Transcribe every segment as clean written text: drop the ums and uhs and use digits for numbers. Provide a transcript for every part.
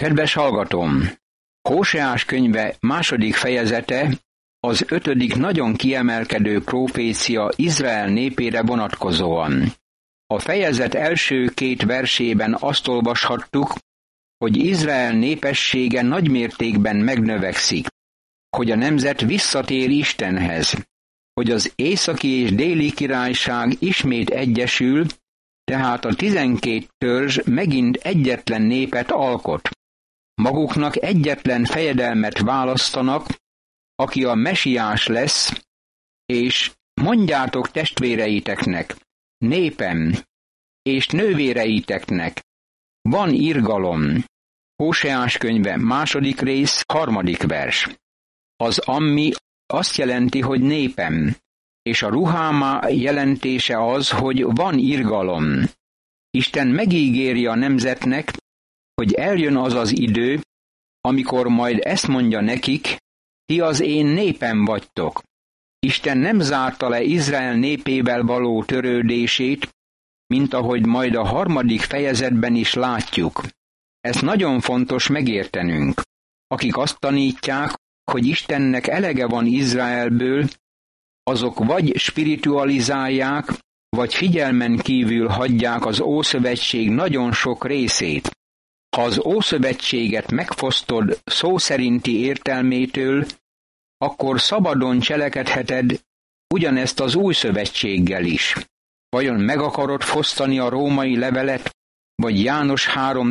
Kedves hallgatóm! Hóseás könyve 2. fejezete az 5. nagyon kiemelkedő prófécia Izrael népére vonatkozóan. A fejezet első 2 versében azt olvashattuk, hogy Izrael népessége nagymértékben megnövekszik, hogy a nemzet visszatér Istenhez, hogy az északi és déli királyság ismét egyesül, tehát a 12 törzs megint egyetlen népet alkot. Maguknak egyetlen fejedelmet választanak, aki a mesiás lesz, és mondjátok testvéreiteknek, népem, és nővéreiteknek, van irgalom. Hóseás könyve 2. rész, 3. vers. Az ammi azt jelenti, hogy népem, és a ruháma jelentése az, hogy van irgalom. Isten megígéri a nemzetnek, hogy eljön az az idő, amikor majd ezt mondja nekik, ti az én népem vagytok. Isten nem zárta le Izrael népével való törődését, mint ahogy majd a 3. fejezetben is látjuk. Ezt nagyon fontos megértenünk. Akik azt tanítják, hogy Istennek elege van Izraelből, azok vagy spiritualizálják, vagy figyelmen kívül hagyják az Ószövetség nagyon sok részét. Ha az Ószövetséget megfosztod szó szerinti értelmétől, akkor szabadon cselekedheted ugyanezt az Új Szövetséggel is. Vajon meg akarod fosztani a római levelet, vagy János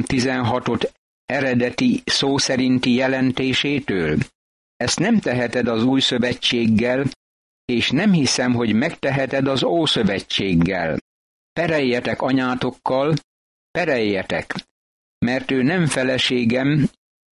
3.16-ot eredeti szó szerinti jelentésétől? Ezt nem teheted az Új Szövetséggel, és nem hiszem, hogy megteheted az Ószövetséggel. Pereljetek anyátokkal, pereljetek, mert ő nem feleségem,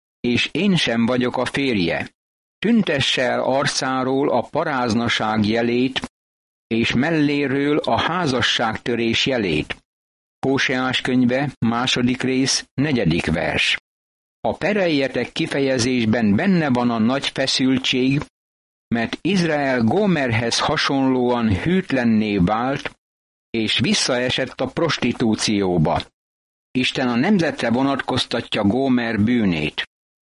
és én sem vagyok a férje. Tüntesse el arcáról a paráznaság jelét, és melléről a házasságtörés jelét. Hóseás könyve 2. rész, 4. vers. A pereljetek kifejezésben benne van a nagy feszültség, mert Izrael Gómerhez hasonlóan hűtlenné vált, és visszaesett a prostitúcióba. Isten a nemzetre vonatkoztatja Gómer bűnét.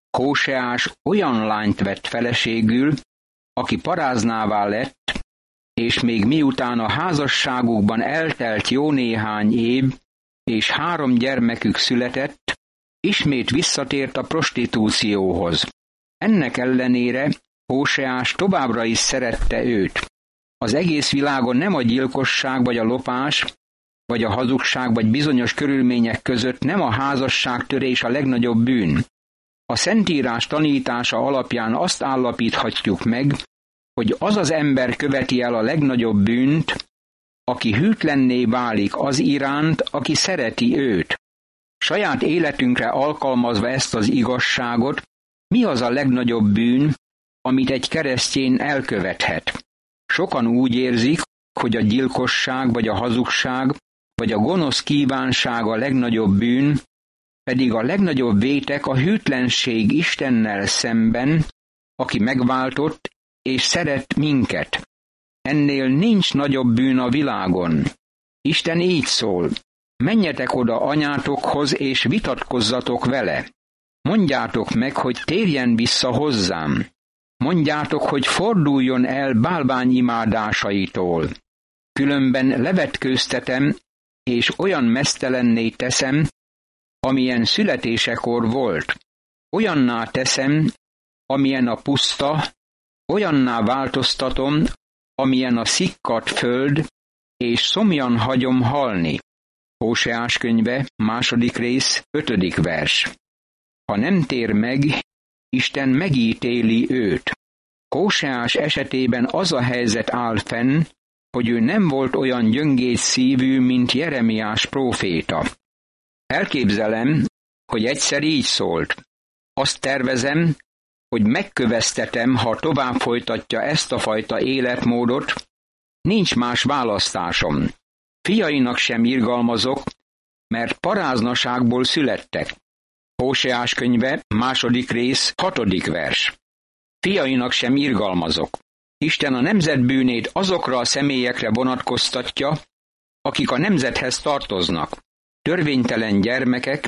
Hóseás olyan lányt vett feleségül, aki paráznává lett, és még miután a házasságukban eltelt jó néhány év, és 3 gyermekük született, ismét visszatért a prostitúcióhoz. Ennek ellenére Hóseás továbbra is szerette őt. Az egész világon nem a gyilkosság vagy a lopás, vagy a hazugság, vagy bizonyos körülmények között nem a házasságtörés a legnagyobb bűn. A Szentírás tanítása alapján azt állapíthatjuk meg, hogy az az ember követi el a legnagyobb bűnt, aki hűtlenné válik az iránt, aki szereti őt. Saját életünkre alkalmazva ezt az igazságot, mi az a legnagyobb bűn, amit egy keresztény elkövethet? Sokan úgy érzik, hogy a gyilkosság, vagy a hazugság, vagy a gonosz kívánság a legnagyobb bűn, pedig a legnagyobb vétek a hűtlenség Istennel szemben, aki megváltott és szeret minket. Ennél nincs nagyobb bűn a világon. Isten így szól: menjetek oda anyátokhoz és vitatkozzatok vele. Mondjátok meg, hogy térjen vissza hozzám. Mondjátok, hogy forduljon el bálványimádásaitól. Különben levetkőztetem, és olyan meztelenné teszem, amilyen születésekor volt. Olyanná teszem, amilyen a puszta, olyanná változtatom, amilyen a szikkadt föld, és szomjan hagyom halni. Hóseás könyve 2. rész, 5. vers. Ha nem tér meg, Isten megítéli őt. Hóseás esetében az a helyzet áll fenn, hogy ő nem volt olyan gyöngész szívű, mint Jeremiás próféta. Elképzelem, hogy egyszer így szólt: azt tervezem, hogy megköveztetem, ha tovább folytatja ezt a fajta életmódot, nincs más választásom. Fiainak sem irgalmazok, mert paráznaságból születtek. Hóseás könyve 2. rész, 6. vers. Fiainak sem irgalmazok. Isten a nemzet bűnét azokra a személyekre vonatkoztatja, akik a nemzethez tartoznak. Törvénytelen gyermekek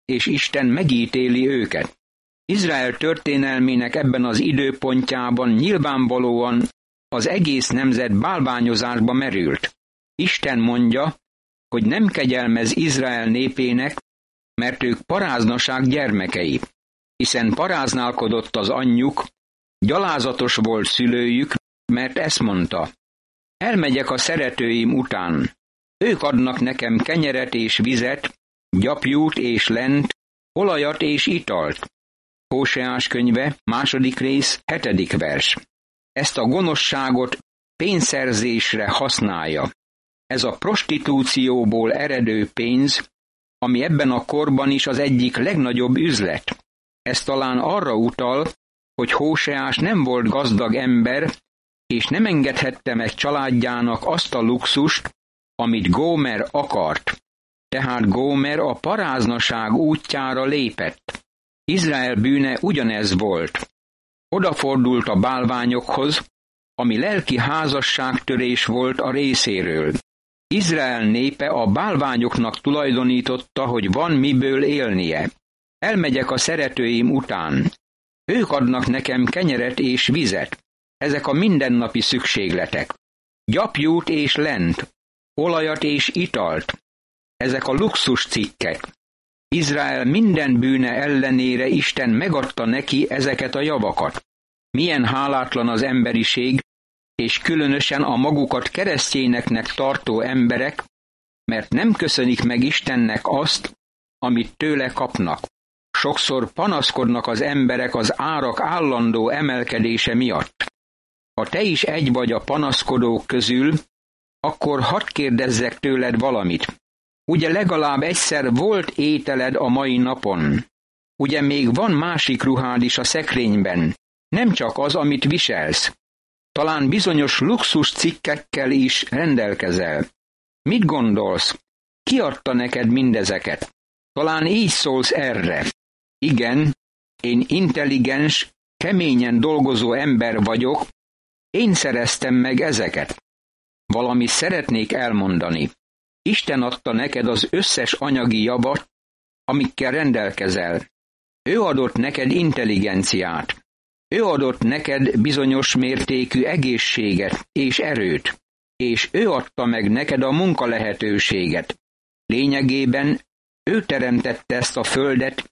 és Isten megítéli őket. Izrael történelmének ebben az időpontjában nyilvánvalóan az egész nemzet bálványozásba merült. Isten mondja, hogy nem kegyelmez Izrael népének, mert ők paráznaság gyermekei, hiszen paráználkodott az anyjuk, gyalázatos volt szülőjük, mert ezt mondta: elmegyek a szeretőim után, ők adnak nekem kenyeret és vizet, gyapjút és lent, olajat és italt. Hóseás könyve, 2. rész, 7. vers. Ezt a gonoszságot pénzszerzésre használja. Ez a prostitúcióból eredő pénz, ami ebben a korban is az egyik legnagyobb üzlet. Ez talán arra utal, hogy Hóseás nem volt gazdag ember, és nem engedhette meg családjának azt a luxust, amit Gómer akart. Tehát Gómer a paráznaság útjára lépett. Izrael bűne ugyanez volt. Odafordult a bálványokhoz, ami lelki házasságtörés volt a részéről. Izrael népe a bálványoknak tulajdonította, hogy van miből élnie. Elmegyek a szeretőim után. Ők adnak nekem kenyeret és vizet. Ezek a mindennapi szükségletek. Gyapjút és lent, olajat és italt. Ezek a luxus cikkek. Izrael minden bűne ellenére Isten megadta neki ezeket a javakat. Milyen hálátlan az emberiség, és különösen a magukat keresztényeknek tartó emberek, mert nem köszönik meg Istennek azt, amit tőle kapnak. Sokszor panaszkodnak az emberek az árak állandó emelkedése miatt. Ha te is egy vagy a panaszkodók közül, akkor hadd kérdezzek tőled valamit. Ugye legalább egyszer volt ételed a mai napon? Ugye még van másik ruhád is a szekrényben, nem csak az, amit viselsz. Talán bizonyos luxus cikkekkel is rendelkezel. Mit gondolsz? Ki adta neked mindezeket? Talán így szólsz erre. Igen, én intelligens, keményen dolgozó ember vagyok, én szereztem meg ezeket. Valamit szeretnék elmondani. Isten adta neked az összes anyagi javat, amikkel rendelkezel. Ő adott neked intelligenciát. Ő adott neked bizonyos mértékű egészséget és erőt, és ő adta meg neked a munkalehetőséget. Lényegében ő teremtette ezt a földet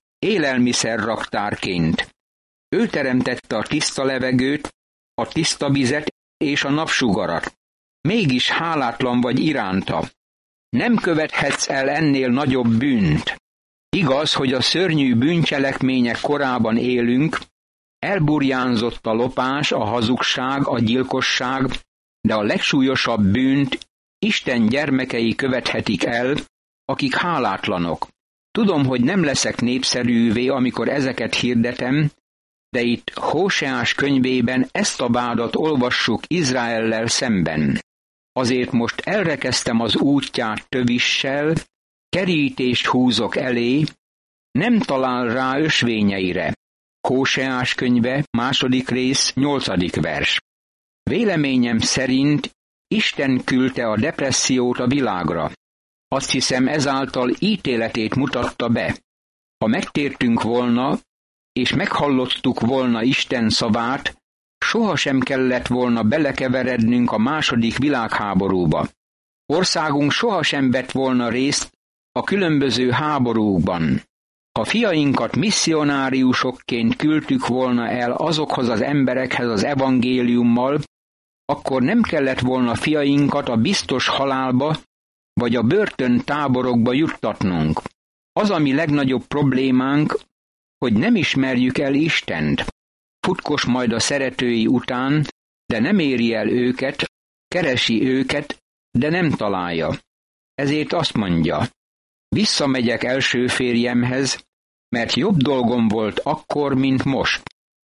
élelmiszerraktárként. Ő teremtette a tiszta levegőt, a tiszta vizet és a napsugarat. Mégis hálátlan vagy iránta. Nem követhetsz el ennél nagyobb bűnt. Igaz, hogy a szörnyű bűncselekmények korában élünk, elburjánzott a lopás, a hazugság, a gyilkosság, de a legsúlyosabb bűnt Isten gyermekei követhetik el, akik hálátlanok. Tudom, hogy nem leszek népszerűvé, amikor ezeket hirdetem, de itt Hóseás könyvében ezt a vádat olvassuk Izraellel szemben. Azért most elrekeztem az útját tövissel, kerítést húzok elé, nem talál rá ösvényeire. Hóseás könyve, 2. rész, 8. vers. Véleményem szerint Isten küldte a depressziót a világra. Azt hiszem, ezáltal ítéletét mutatta be. Ha megtértünk volna, és meghallottuk volna Isten szavát, sohasem kellett volna belekeverednünk a II. Világháborúba. Országunk sohasem vett volna részt a különböző háborúkban. Ha fiainkat misszionáriusokként küldtük volna el azokhoz az emberekhez az evangéliummal, akkor nem kellett volna fiainkat a biztos halálba vagy a börtöntáborokba juttatnunk. Az a mi legnagyobb problémánk, hogy nem ismerjük el Istent. Futkos majd a szeretői után, de nem éri el őket, keresi őket, de nem találja. Ezért azt mondja: visszamegyek első férjemhez, mert jobb dolgom volt akkor, mint most.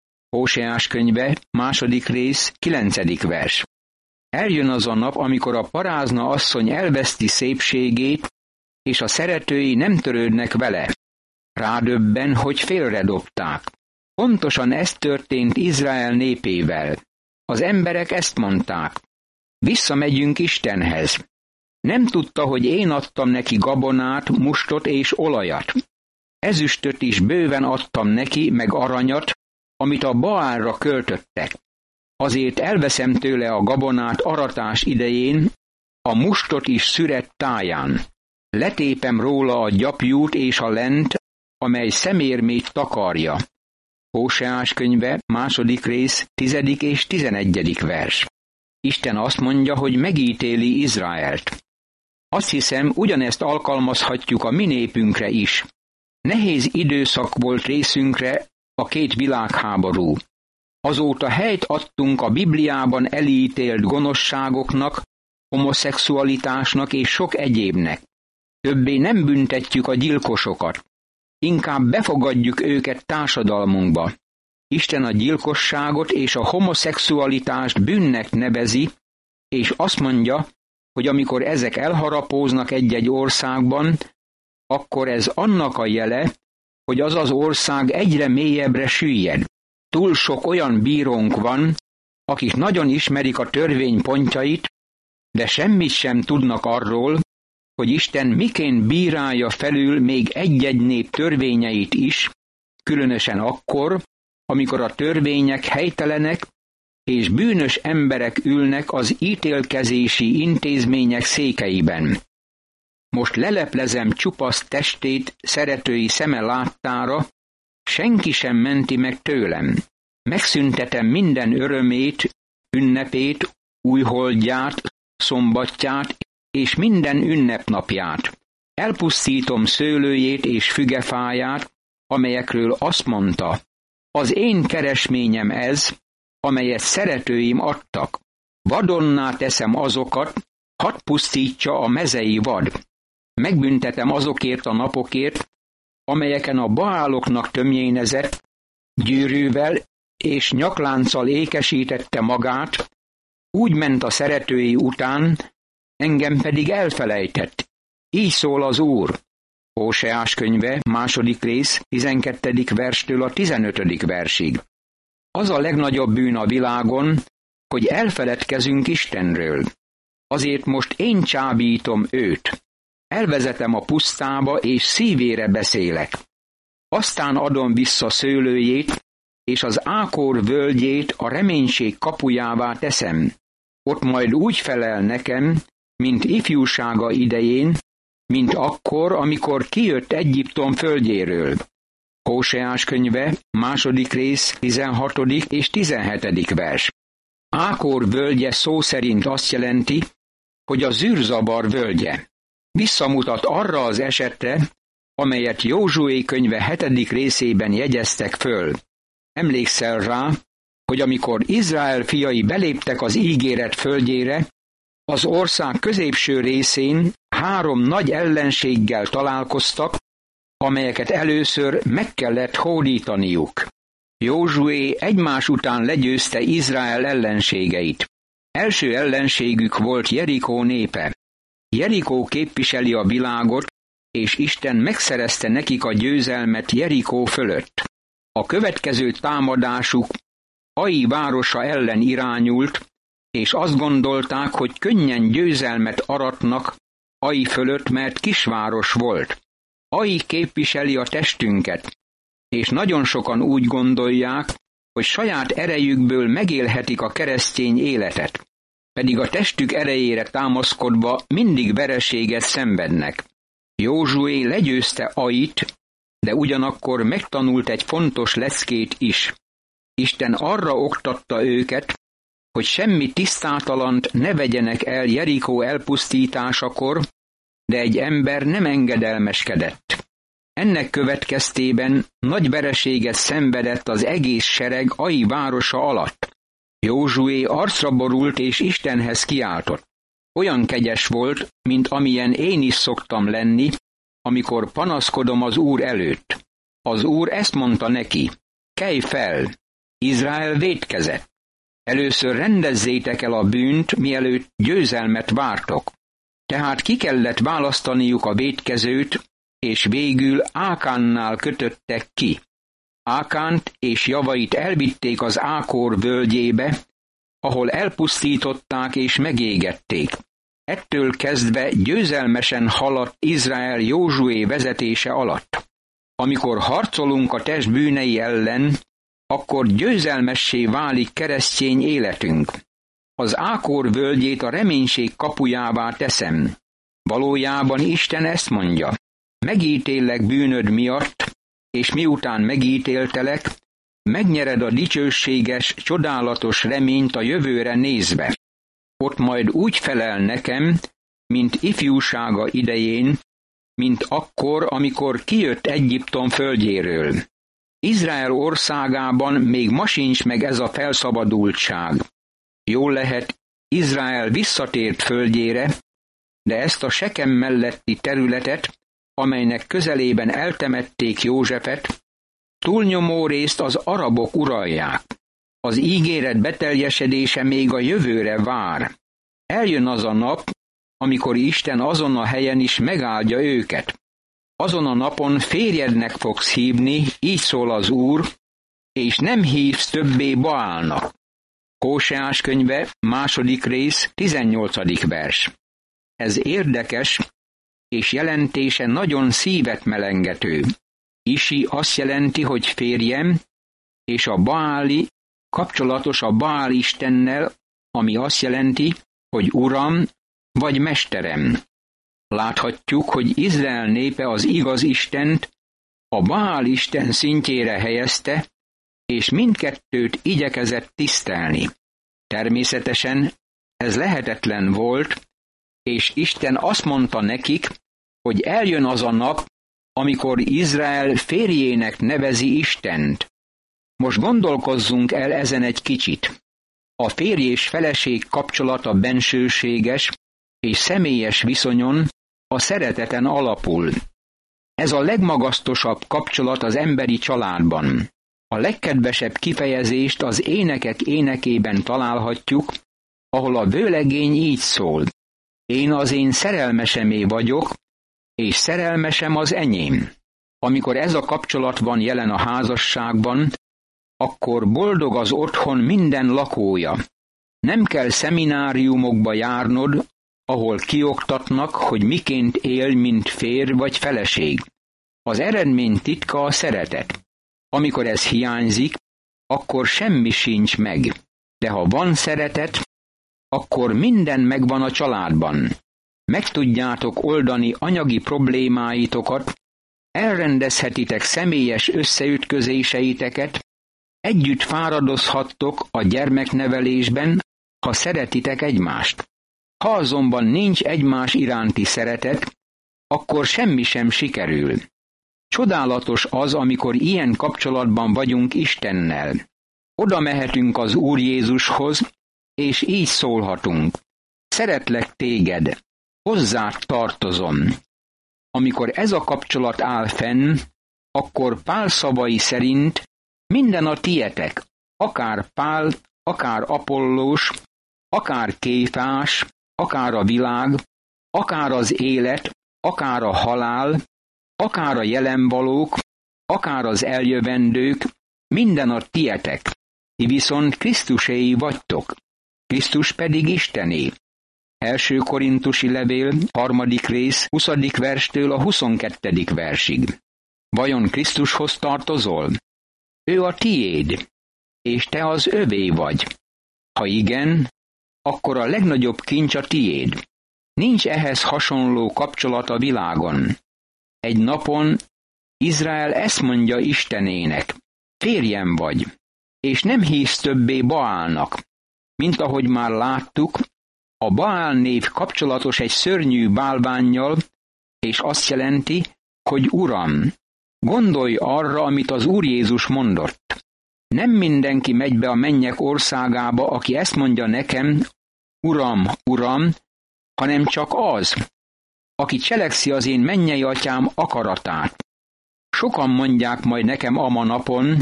Hóseás könyve, 2. rész, 9. vers. Eljön az a nap, amikor a parázna asszony elveszti szépségét, és a szeretői nem törődnek vele. Rádöbben, hogy félredobták. Pontosan ez történt Izrael népével. Az emberek ezt mondták: visszamegyünk Istenhez. Nem tudta, hogy én adtam neki gabonát, mustot és olajat. ezüstöt is bőven adtam neki, meg aranyat, amit a Baálra költöttek. Azért elveszem tőle a gabonát aratás idején, a mustot is szüret táján. Letépem róla a gyapjút és a lent, amely szemérmét takarja. Hóseás könyve, 2. rész, 10. és 11. vers. Isten azt mondja, hogy megítéli Izraelt. Azt hiszem, ugyanezt alkalmazhatjuk a mi népünkre is. Nehéz időszak volt részünkre a 2 világháború. Azóta helyt adtunk a Bibliában elítélt gonoszságoknak, homoszexualitásnak és sok egyébnek. Többé nem büntetjük a gyilkosokat. Inkább befogadjuk őket társadalmunkba. Isten a gyilkosságot és a homoszexualitást bűnnek nevezi, és azt mondja, hogy amikor ezek elharapóznak egy-egy országban, akkor ez annak a jele, hogy az az ország egyre mélyebbre süllyed. Túl sok olyan bírónk van, akik nagyon ismerik a törvény pontjait, de semmit sem tudnak arról, hogy Isten miként bírálja felül még egy-egy nép törvényeit is, különösen akkor, amikor a törvények helytelenek, és bűnös emberek ülnek az ítélkezési intézmények székeiben. Most leleplezem csupasz testét szeretői szeme láttára, senki sem menti meg tőlem. Megszüntetem minden örömét, ünnepét, újholdját, szombatját és minden ünnepnapját. Elpusztítom szőlőjét és fügefáját, amelyekről azt mondta, az én keresményem ez, amelyet szeretőim adtak. Vadonná teszem azokat, hadd pusztítsa a mezei vad. Megbüntetem azokért a napokért, amelyeken a baáloknak tömjénezett, gyűrűvel és nyaklánccal ékesítette magát, úgy ment a szeretői után, engem pedig elfelejtett. Így szól az Úr. Hóseás könyve, 2. rész, 12. verstől a 15. versig. Az a legnagyobb bűn a világon, hogy elfeledkezünk Istenről. Azért most én csábítom őt. Elvezetem a pusztába, és szívére beszélek. Aztán adom vissza szőlőjét, és az Ákor völgyét a reménység kapujává teszem. Ott majd úgy felel nekem, mint ifjúsága idején, mint akkor, amikor kijött Egyiptom földjéről. Hóseás könyve, 2. rész, 16. és 17. vers. Ákor völgye szó szerint azt jelenti, hogy a zűrzavar völgye. Visszamutat arra az esetre, amelyet Józsué könyve 7. részében jegyeztek föl. Emlékszel rá, hogy amikor Izrael fiai beléptek az ígéret földjére, az ország középső részén 3 nagy ellenséggel találkoztak, amelyeket először meg kellett hódítaniuk. Józsué egymás után legyőzte Izrael ellenségeit. Első ellenségük volt Jerikó népe. Jerikó képviseli a világot, és Isten megszerezte nekik a győzelmet Jerikó fölött. A következő támadásuk Ai városa ellen irányult, és azt gondolták, hogy könnyen győzelmet aratnak Ai fölött, mert kisváros volt. Ai képviseli a testünket, és nagyon sokan úgy gondolják, hogy saját erejükből megélhetik a keresztény életet, pedig a testük erejére támaszkodva mindig vereséget szenvednek. Józsué legyőzte Ait, de ugyanakkor megtanult egy fontos leckét is. Isten arra oktatta őket, hogy semmi tisztátalant ne vegyenek el Jerikó elpusztításakor, de egy ember nem engedelmeskedett. Ennek következtében nagy vereséget szenvedett az egész sereg Ai városa alatt. Józsué arcra borult és Istenhez kiáltott. Olyan kegyes volt, mint amilyen én is szoktam lenni, amikor panaszkodom az Úr előtt. Az Úr ezt mondta neki, kelj fel, Izrael vétkezett. Először rendezzétek el a bűnt, mielőtt győzelmet vártok. Tehát ki kellett választaniuk a vétkezőt, és végül Ákánnál kötöttek ki. Ákánt és javait elvitték az Ákor völgyébe, ahol elpusztították és megégették. Ettől kezdve győzelmesen haladt Izrael Józsué vezetése alatt. Amikor harcolunk a test bűnei ellen, akkor győzelmessé válik keresztény életünk. Az Ákor völgyét a reménység kapujává teszem. Valójában Isten ezt mondja: megítéllek bűnöd miatt, és miután megítéltelek, megnyered a dicsőséges, csodálatos reményt a jövőre nézve. Ott majd úgy felel nekem, mint ifjúsága idején, mint akkor, amikor kijött Egyiptom földjéről. Izrael országában még ma sincs meg ez a felszabadultság. Jól lehet, Izrael visszatért földjére, de ezt a Sekem melletti területet, amelynek közelében eltemették Józsefet, túlnyomó részt az arabok uralják. Az ígéret beteljesedése még a jövőre vár. Eljön az a nap, amikor Isten azon a helyen is megáldja őket. Azon a napon férjednek fogsz hívni, így szól az Úr, és nem hívsz többé Baálnak. Hóseás könyve, 2. rész, 18. vers. Ez érdekes, és jelentése nagyon szívet melengető. Isi azt jelenti, hogy férjem, és a Baáli kapcsolatos a Baál istennel, ami azt jelenti, hogy Uram vagy Mesterem. Láthatjuk, hogy Izrael népe az igaz Istent a Baál isten szintjére helyezte, és mindkettőt igyekezett tisztelni. Természetesen ez lehetetlen volt, és Isten azt mondta nekik, hogy eljön az a nap, amikor Izrael férjének nevezi Istent. Most gondolkozzunk el ezen egy kicsit. A férj és feleség kapcsolata bensőséges és személyes viszonyon, a szereteten alapul. Ez a legmagasztosabb kapcsolat az emberi családban. A legkedvesebb kifejezést az énekek énekében találhatjuk, ahol a vőlegény így szól: én az én szerelmesemé vagyok, és szerelmesem az enyém. Amikor ez a kapcsolat van jelen a házasságban, akkor boldog az otthon minden lakója. Nem kell szemináriumokba járnod, ahol kioktatnak, hogy miként él, mint férj vagy feleség. Az eredmény titka a szeretet. Amikor ez hiányzik, akkor semmi sincs meg. De ha van szeretet, akkor minden megvan a családban. Meg tudjátok oldani anyagi problémáitokat, elrendezhetitek személyes összeütközéseiteket, együtt fáradozhattok a gyermeknevelésben, ha szeretitek egymást. Ha azonban nincs egymás iránti szeretet, akkor semmi sem sikerül. Csodálatos az, amikor ilyen kapcsolatban vagyunk Istennel. Oda mehetünk az Úr Jézushoz, és így szólhatunk: szeretlek téged, hozzád tartozom. Amikor ez a kapcsolat áll fenn, akkor Pál szavai szerint minden a tietek, akár Pál, akár Apollós, akár Kéfás, akár a világ, akár az élet, akár a halál, akár a jelenvalók, akár az eljövendők, minden a tietek. Ti viszont Krisztuséi vagytok, Krisztus pedig Istené. 1. Korintusi levél, 3. rész, 20. verstől a 22. versig. Vajon Krisztushoz tartozol? Ő a tiéd, és te az övé vagy. Ha igen, akkor a legnagyobb kincs a tiéd. Nincs ehhez hasonló kapcsolat a világon. Egy napon Izrael ezt mondja Istenének: férjem vagy, és nem hívsz többé Baálnak. Mint ahogy már láttuk, a Baál név kapcsolatos egy szörnyű bálvánnyal, és azt jelenti, hogy Uram. Gondolj arra, amit az Úr Jézus mondott. Nem mindenki megy be a mennyek országába, aki ezt mondja nekem: Uram, Uram, hanem csak az, aki cselekszi az én mennyei atyám akaratát. Sokan mondják majd nekem ama napon: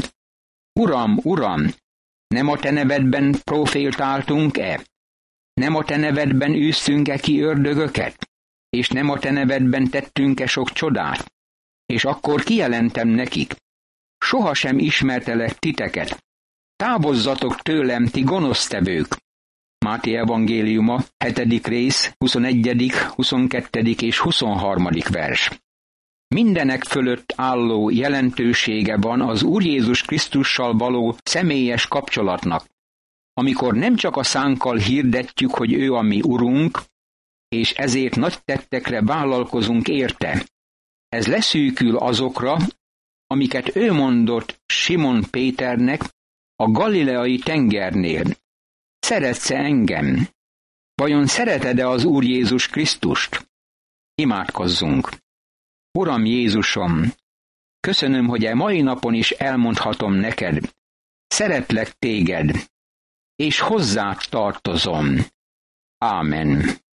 Uram, Uram, nem a te nevedben profétáltunk-e? Nem a te nevedben űztünk-e ki ördögöket? És nem a te nevedben tettünk-e sok csodát? És akkor kijelentem nekik: sohasem ismertelek titeket. Távozzatok tőlem, ti gonosztevők. Máté evangéliuma, 7. rész, 21., 22. és 23. vers. Mindenek fölött álló jelentősége van az Úr Jézus Krisztussal való személyes kapcsolatnak, amikor nem csak a szánkkal hirdetjük, hogy ő a mi Urunk, és ezért nagy tettekre vállalkozunk érte. Ez leszűkül azokra, amiket ő mondott Simon Péternek a galileai tengernél. Szeretsz-e engem? Vajon szereted-e az Úr Jézus Krisztust? Imádkozzunk! Uram Jézusom, köszönöm, hogy e mai napon is elmondhatom neked, szeretlek téged, és hozzád tartozom. Ámen.